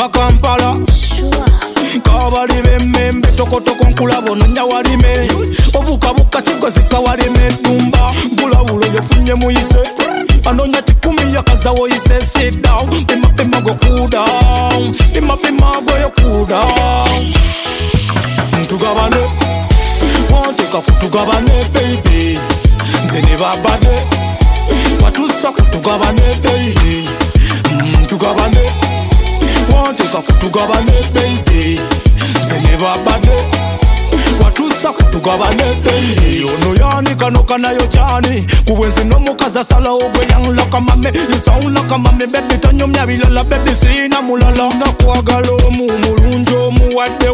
va Kampala kabali bemmembe tokotoko nkulabo nonya walime obukabuka kigozika walime tumba nkulawulo yofunye muyise anonya kikumi yakazawo yise sit down pima go cool down pima go yo cool down ntugabane wanteka kutugabane baby nze ne babade watusa kutugabane baby ntugabane wanteka kutugabane baby nze ne babade watusa kutugabane baby ono yani kanoka nayo cyane kuwenze no mukaza sala ogwe yang like a mame you sound like a mame baby tanyomya bilala baby sina mulala nakwagala omulunjo muwadde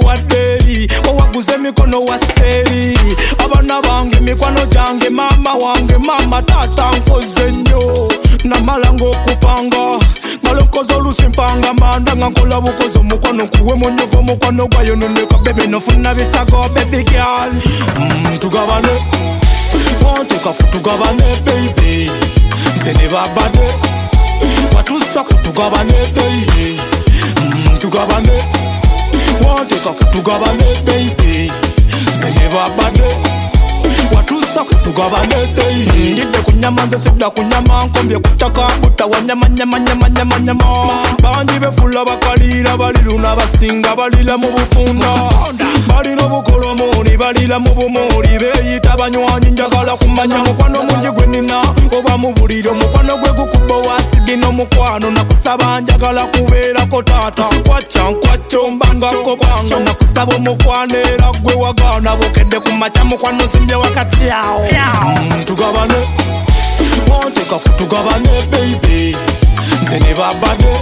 owaguze mikono waseri abana bange mikwano jange mama wange mama tata nkoze nnyo namala ng'okupanga ngalokoza olusimpanga manda nga nkola bukozi omukwano kuwe munyovu omukwano gwayononeka bebe nofuna bisago baby girl tugabane wanteka kutugabane baby nze ne babade watusa kutugabane baby tugabane wanteka kutugabane baby nze ne babade watusa kutugabane baby ndidde kunyama nze sidda kunyama nkombye kutaka buta wanyamanyamanyamanyamanyama bangi befula bakalira baliruna basinga balira mu bufunda balina obukolomoni balira mu bumuli beyita banywanyi njagala kumanya mukwano mungi gwe nina oba mu buliro mukwano gwe gukuba wasigi n'omukwano nakusaba njagala kubeerako taata sikwaca nkwaco mbangako kwange nakusaba omukwano era gwe wagaana bukedde ku maca mukwano zimbye wakati yawo tugabane wanteka kutugabane baby nze ne babade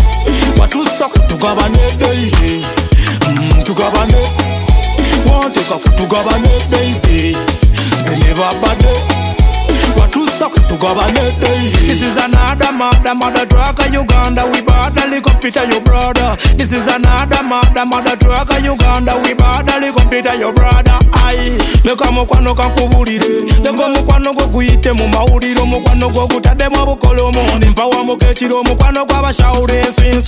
watusa kutugabane baby tugabane wanteka kutugabane baby nze ne babade watusa kutugabane baby. This is another mother drug Uganda we badly compete your brother. This is another mother drug Uganda we badly compete your brother. Ai leka mukwano kankubulire leka mukwano gwo guyite mu mawuliro mukwano gwo gutaddemu obukolomo mpawa mukekiro mukwano gw'abashawule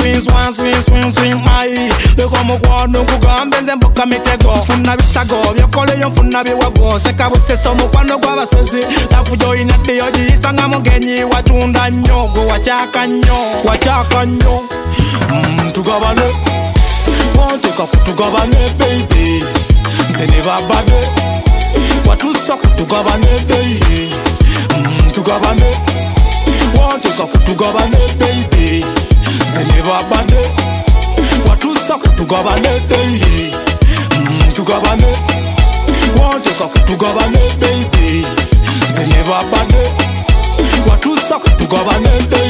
swing ai leka mukwano kugambe nze mbuka mitego funa bisago byokoleyo funa biwago seka buseso mukwano gw'abasozi nakujoyina ddeyo giyisanga mugenyi watunda nnyo gwe wakyaka nnyo tugabane wanteka kutugabane baby nze ne babade watusa kutugabane baby tugabane wanteka kutugabane baby nze ne babade watusa kutugabane baby tugabane wanteka kutugabane baby nze ne babade watusa kutugabane baby